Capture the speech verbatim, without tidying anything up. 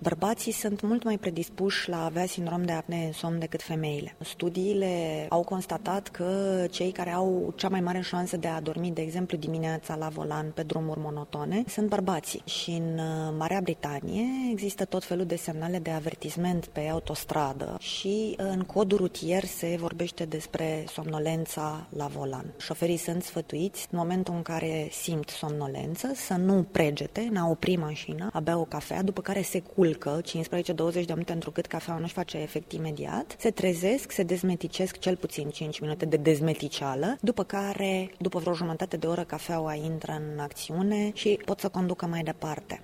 Bărbații sunt mult mai predispuși la a avea sindrom de apnee în somn decât femeile. Studiile au constatat că cei care au cea mai mare șansă de a dormi, de exemplu, dimineața la volan pe drumuri monotone, sunt bărbații. Și în Marea Britanie există tot felul de semnale de avertisment pe autostradă și în codul rutier se vorbește despre somnolența la volan. Șoferii sunt sfătuiți în momentul în care simt somnolență să nu pregete, n-a opri mașina, a bea o cafea, după care se culcă cincisprezece douăzeci de minute, întrucât cafeaua nu-și face efect imediat, se trezesc, se dezmeticesc cel puțin cinci minute de dezmeticeală, după care, după vreo jumătate de oră, cafeaua intră în acțiune și pot să conducă mai departe.